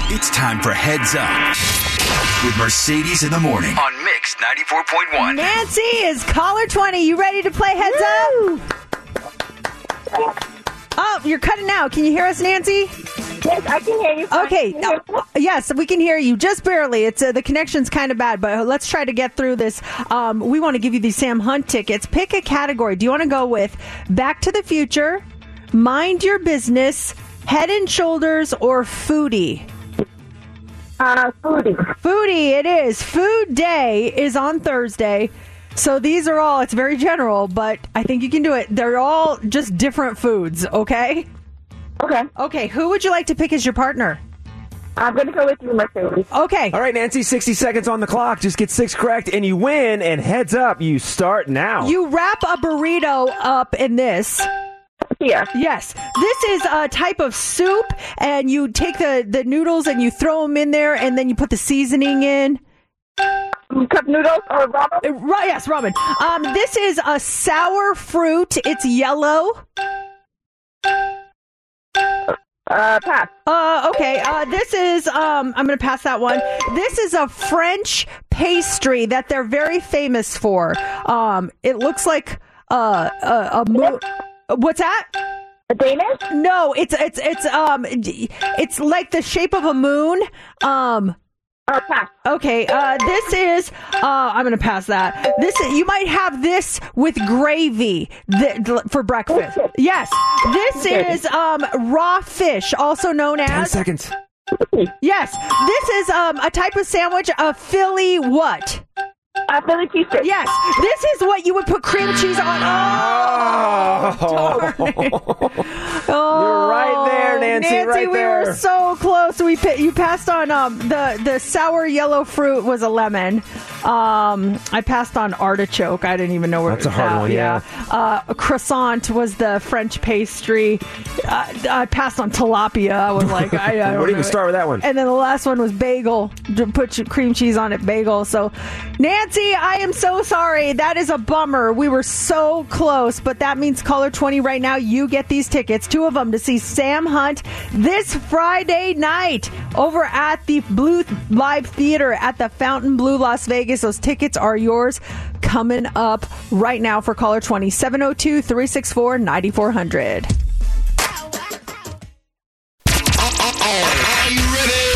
It's time for Heads Up with Mercedes in the Morning on Mix 94.1. Nancy is caller 20. You ready to play Heads Up? Oh, you're cutting out. Can you hear us, Nancy? Yes, I can hear you. Okay. Yes, we can hear you just barely. It's the connection's kind of bad, but let's try to get through this. We want to give you these Sam Hunt tickets. Pick a category. Do you want to go with Back to the Future, Mind Your Business, Head and Shoulders, or Foodie? Foodie. Foodie, it is. Food Day is on Thursday. So these are all, it's very general, but I think you can do it. They're all just different foods, okay? Okay. Okay, who would you like to pick as your partner? I'm going to go with you, Mercedes. Okay. All right, Nancy, 60 seconds on the clock. Just get 6 correct and you win. And heads up, you start now. You wrap a burrito up in this. Yeah. Yes. This is a type of soup, and you take the noodles and you throw them in there, and then you put the seasoning in. Cup noodles or ramen? Yes, ramen. This is a sour fruit. It's yellow. Pass. Okay. This is, I'm going to pass that one. This is a French pastry that they're very famous for. It looks like what's that? A Danish? No, it's like the shape of a moon. Pass. Okay, this is, I'm going to pass that. You might have this with gravy for breakfast. Yes. This is, raw fish, also known 10 as. seconds. Yes. This is, a type of sandwich, a Philly what? Philly cheesesteak. Yes. This is what you would put cream cheese on. Oh, darn it. Oh, you're right there, Nancy. Right we there. were so close. You passed on the sour yellow fruit was a lemon. I passed on artichoke. I didn't even know where. That's a hard one. Yeah. A croissant was the French pastry. I passed on tilapia. I was like, I don't Where do you know. start with that one? And then the last one was bagel. Put your cream cheese on it, bagel. So, Nancy, I am so sorry. That is a bummer. We were so close, but that means caller 20 right now. You get these tickets, 2 of them, to see Sam Hunt this Friday night over at the Blue Live Theater at the Fontainebleau, Las Vegas. Those tickets are yours coming up right now for caller 20, 702-364-9400. Are you ready?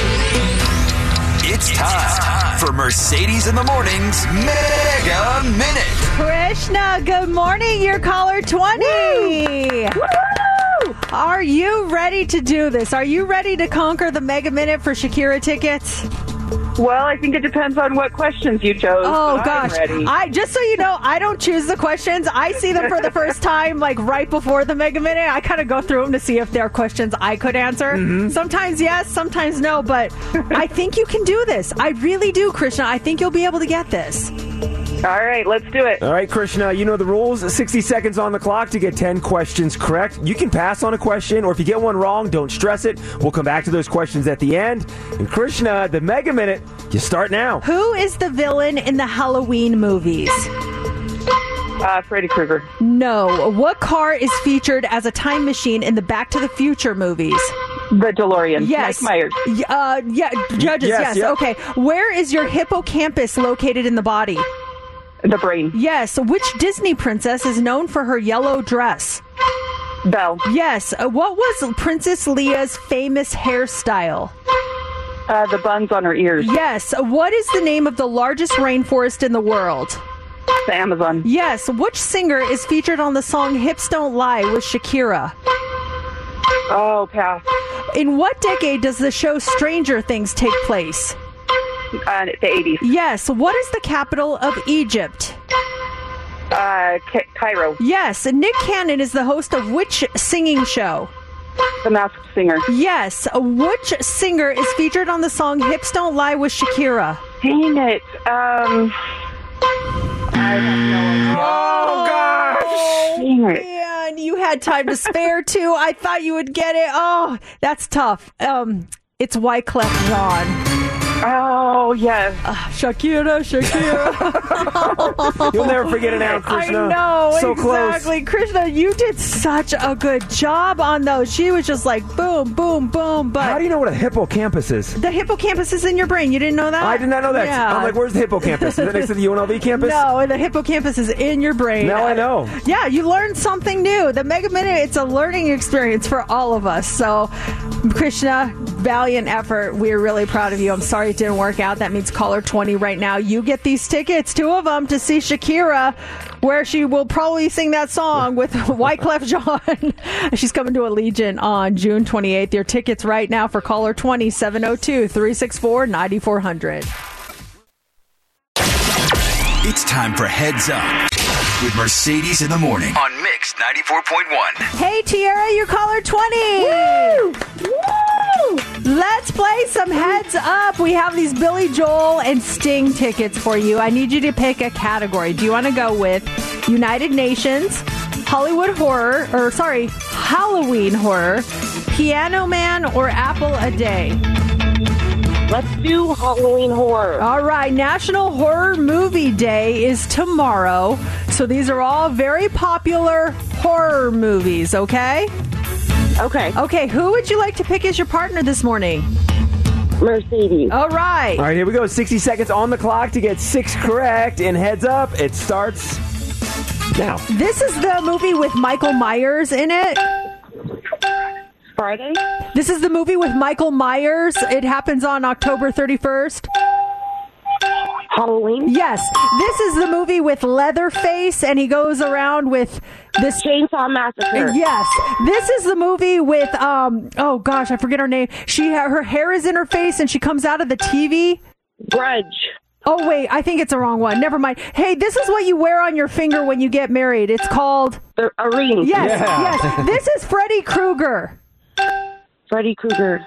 It's time for Mercedes in the Morning's Mega Minute. Krishna, good morning. You're caller 20. Woo! Are you ready to do this? Are you ready to conquer the Mega Minute for Shakira tickets? Well, I think it depends on what questions you chose. Oh, but gosh. I'm ready. Just so you know, I don't choose the questions. I see them for the first time, like right before the Mega Minute. I kind of go through them to see if there are questions I could answer. Mm-hmm. Sometimes yes, sometimes no, but I think you can do this. I really do, Krishna. I think you'll be able to get this. All right, let's do it. All right, Krishna, you know the rules. 60 seconds on the clock to get 10 questions correct. You can pass on a question, or if you get one wrong, don't stress it. We'll come back to those questions at the end. And Krishna, the Mega Minute, you start now. Who is the villain in the Halloween movies? Freddy Krueger. No. What car is featured as a time machine in the Back to the Future movies? The DeLorean. Yes. Mike Myers. Judges, yes. Yep. Okay. Where is your hippocampus located in the body? The brain. Yes. Which Disney princess is known for her yellow dress? Belle. Yes. What was Princess Leia's famous hairstyle? The buns on her ears. Yes. What is the name of the largest rainforest in the world? The Amazon. Yes. Which singer is featured on the song Hips Don't Lie with Shakira? Oh, pass. In what decade does the show Stranger Things take place? The 80s. Yes. What is the capital of Egypt? Cairo. Yes. Nick Cannon is the host of which singing show? The Masked Singer. Yes. Which singer is featured on the song Hips Don't Lie with Shakira? Dang it. I have no idea. Oh, gosh! Dang it. Man, you had time to spare too. I thought you would get it. Oh, that's tough. It's Wyclef Jean. Oh, yes. Shakira. You'll never forget it now, Krishna. I know, so exactly. close. Krishna, you did such a good job on those. She was just like boom, boom, boom. But How do you know what a hippocampus is? the hippocampus is in your brain. You didn't know that? I did not know that. Yeah. I'm like, where's the hippocampus? Is it next to the UNLV campus? No, the hippocampus is in your brain. Now I know. Yeah, you learned something new. The Mega Minute, it's a learning experience for all of us. So, Krishna, valiant effort. We're really proud of you. I'm sorry it didn't work out. That means caller 20 right now. You get these tickets, 2 of them, to see Shakira, where she will probably sing that song with Wyclef Jean. She's coming to Allegiant on June 28th. Your tickets right now for caller 20, 702-364-9400. It's time for Heads Up with Mercedes in the Morning on Mix 94.1. Hey, Tiara, you're caller 20. Woo! Let's play some Heads Up. We have these Billy Joel and Sting tickets for you. I need you to pick a category. Do you want to go with United Nations, Halloween horror, Piano Man, or Apple a Day? Let's do Halloween horror. All right, National Horror Movie Day is tomorrow. So these are all very popular horror movies, okay? Okay. Okay, who would you like to pick as your partner this morning? Mercedes. All right. All right, here we go. 60 seconds on the clock to get 6 correct. And Heads Up, it starts now. This is the movie with Michael Myers in it. Friday. This is the movie with Michael Myers. It happens on October 31st. Halloween. Yes. This is the movie with Leatherface, and he goes around with this. Chainsaw Massacre. Yes. This is the movie with, oh gosh, I forget her name. Her hair is in her face, and she comes out of the TV. Grudge. Oh, wait, I think it's the wrong one. Never mind. Hey, this is what you wear on your finger when you get married. It's called... A ring. Yes, Yeah. yes. This is Freddy Krueger. Freddy Krueger.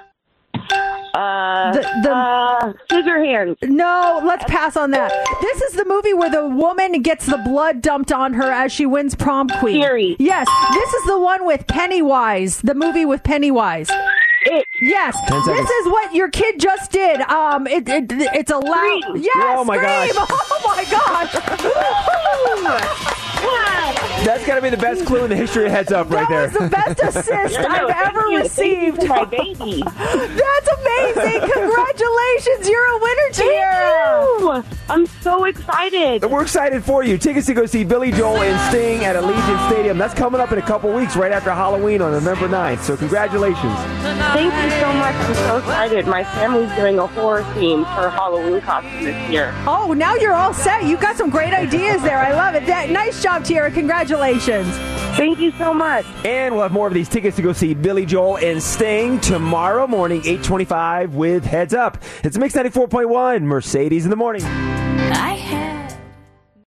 The Scissorhands. No, let's pass on that. This is the movie where the woman gets the blood dumped on her as she wins prom queen. Fury. Yes, this is the one with Pennywise. The movie with Pennywise. Yes, 10 seconds. this is what your kid just did. It's a loud. Scream. Yes, Oh, my Scream. gosh. Oh my gosh. That's got to be the best clue in the history of Heads Up right That there. was the best assist I've ever received. My baby. That's amazing. Congratulations. You're a winner, Tiara. Ew. I'm so excited. We're excited for you. Tickets to go see Billy Joel and Sting at Allegiant Stadium. That's coming up in a couple weeks, right after Halloween on November 9th. So congratulations. Thank you so much. I'm so excited. My family's doing a horror theme for Halloween costume this year. Oh, now you're all set. You've got some great ideas there. I love it. Nice job, Tiara. Congratulations. Thank you so much. And we'll have more of these tickets to go see Billy Joel and Sting tomorrow morning, 8:25 with Heads Up. It's Mix 94.1, Mercedes in the Morning. I had